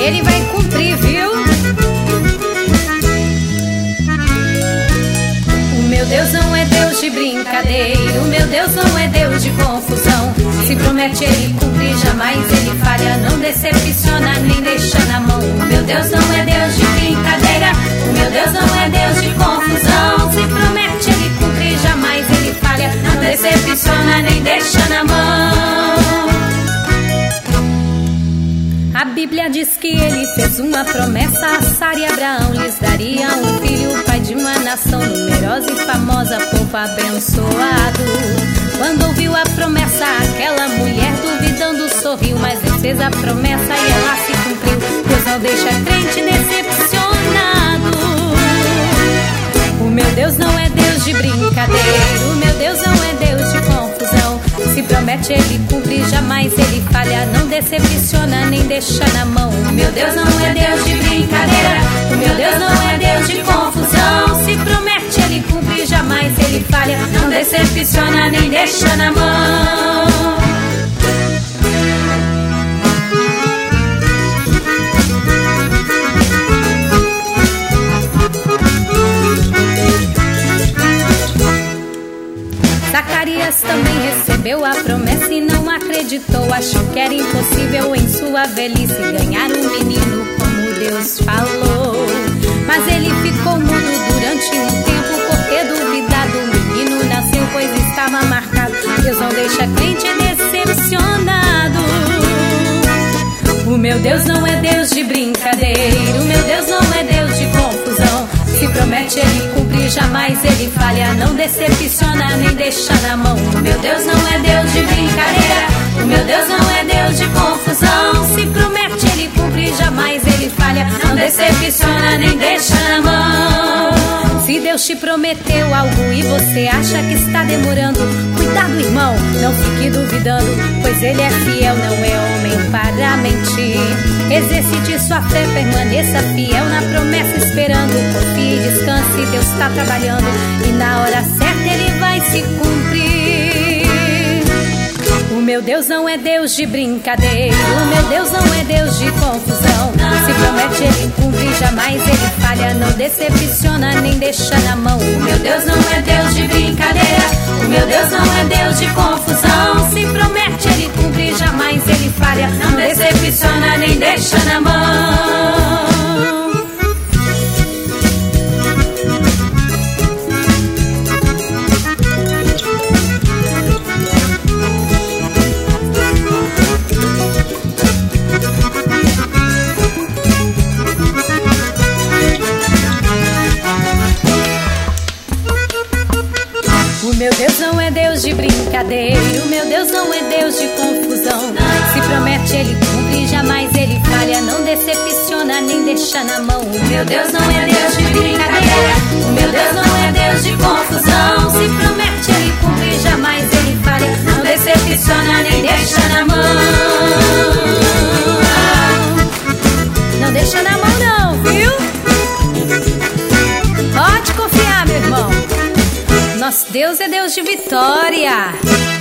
Ele vai cumprir, viu? O meu Deus não é Deus de brincadeira, o meu Deus não é Deus de confusão. Se promete, Ele cumpre, jamais Ele falha, não decepciona nem deixa na mão. O meu Deus não é Deus de brincadeira, o meu Deus não é Deus de confusão. Se promete, Ele cumpre, jamais Ele falha, não decepciona nem deixa na mão. A Bíblia diz que Ele fez uma promessa a Sara e Abraão, lhes daria um filho, pai de uma nação numerosa e famosa, povo abençoado. Quando ouviu a promessa, aquela mulher duvidando sorriu, mas Deus fez a promessa e ela se cumpriu. Deus não deixa crente decepcionado. O meu Deus não é Deus de brincadeira, o meu Deus não é Deus de confusão. Se promete, Ele cumpre, jamais Ele falha, não decepciona nem deixa na mão. O meu Deus não é Deus de brincadeira, o meu Deus não é Deus de confusão. Se promete, Ele cumpre, jamais Ele falha, não decepciona nem deixa na mão. Zacarias também recebeu a promessa e não acreditou. Achou que era impossível em sua velhice ganhar um menino como Deus falou. Mas ele ficou mudo durante um tempo, porque duvidar do menino nasceu, pois estava marcado. Deus não deixa crente decepcionado. O meu Deus não é Deus de brincadeira, o meu Deus não é Deus de confusão. Se promete, Ele cumpre, jamais Ele falha, não decepciona nem deixa na mão. O meu Deus não é Deus de brincadeira, o meu Deus não é Deus de confusão. Se promete, Ele cumpre, jamais Ele falha, não decepciona nem deixa na mão. Se Deus te prometeu algo e você acha que está demorando, cuidado, irmão, não fique duvidando, pois Ele é fiel, não é homem para mentir. Exercite sua fé, permaneça fiel na promessa, esperando. Confie, descanse, Deus está trabalhando e na hora certa Ele vai se cumprir. O meu Deus não é Deus de brincadeira, o meu Deus não é Deus de confusão. Se promete, Ele cumpre, jamais Ele falha, não decepciona nem deixa na mão. O meu Deus não é Deus de brincadeira, o meu Deus não é Deus de confusão. Se promete, Ele cumpre, jamais Ele falha, não decepciona nem deixa na mão. O meu Deus não é Deus de brincadeira, o meu Deus não é Deus de confusão. Se promete, Ele cumpre, jamais Ele falha, não decepciona nem deixa na mão. O meu Deus não é Deus de brincadeira, o meu Deus não é Deus de confusão. Se promete, Ele cumpre, jamais Ele falha, não decepciona nem deixa na mão. Não deixa na mão não, viu? Pode confiar, meu irmão. Nosso Deus é Deus de vitória.